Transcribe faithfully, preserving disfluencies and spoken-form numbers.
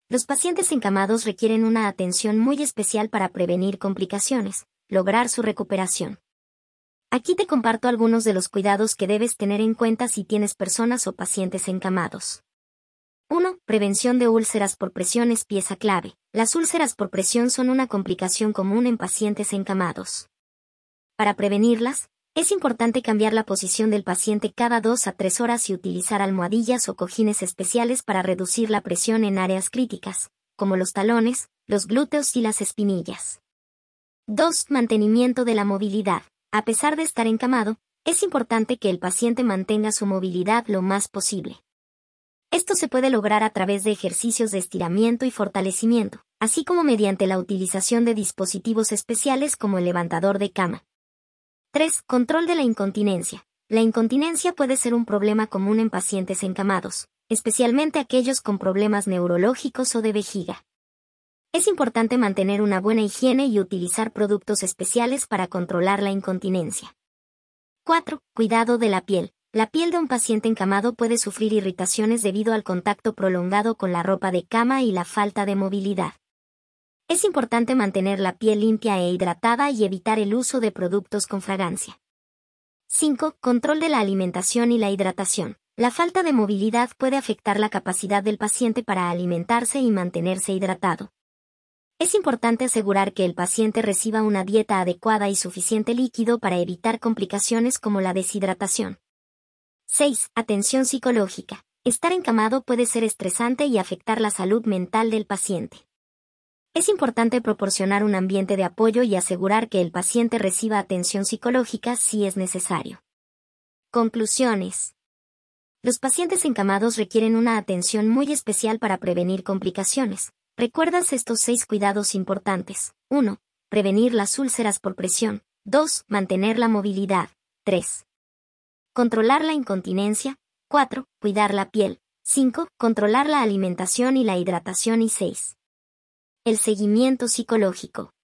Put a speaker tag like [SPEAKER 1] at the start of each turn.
[SPEAKER 1] Los pacientes encamados requieren una atención muy especial para prevenir complicaciones, lograr su recuperación. Aquí te comparto algunos de los cuidados que debes tener en cuenta si tienes personas o pacientes encamados. uno. Prevención de úlceras por presión es pieza clave. Las úlceras por presión son una complicación común en pacientes encamados. Para prevenirlas, es importante cambiar la posición del paciente cada dos a tres horas y utilizar almohadillas o cojines especiales para reducir la presión en áreas críticas, como los talones, los glúteos y las espinillas. dos. Mantenimiento de la movilidad. A pesar de estar encamado, es importante que el paciente mantenga su movilidad lo más posible. Esto se puede lograr a través de ejercicios de estiramiento y fortalecimiento, así como mediante la utilización de dispositivos especiales como el levantador de cama. tres. Control de la incontinencia. La incontinencia puede ser un problema común en pacientes encamados, especialmente aquellos con problemas neurológicos o de vejiga. Es importante mantener una buena higiene y utilizar productos especiales para controlar la incontinencia. cuatro. Cuidado de la piel. La piel de un paciente encamado puede sufrir irritaciones debido al contacto prolongado con la ropa de cama y la falta de movilidad. Es importante mantener la piel limpia e hidratada y evitar el uso de productos con fragancia. cinco. Control de la alimentación y la hidratación. La falta de movilidad puede afectar la capacidad del paciente para alimentarse y mantenerse hidratado. Es importante asegurar que el paciente reciba una dieta adecuada y suficiente líquido para evitar complicaciones como la deshidratación. seis. Atención psicológica. Estar encamado puede ser estresante y afectar la salud mental del paciente. Es importante proporcionar un ambiente de apoyo y asegurar que el paciente reciba atención psicológica si es necesario. Conclusiones. Los pacientes encamados requieren una atención muy especial para prevenir complicaciones. ¿Recuerdas estos seis cuidados importantes? uno. Prevenir las úlceras por presión. dos. Mantener la movilidad. tres. Controlar la incontinencia. cuatro. Cuidar la piel. cinco. Controlar la alimentación y la hidratación y seis. El seguimiento psicológico.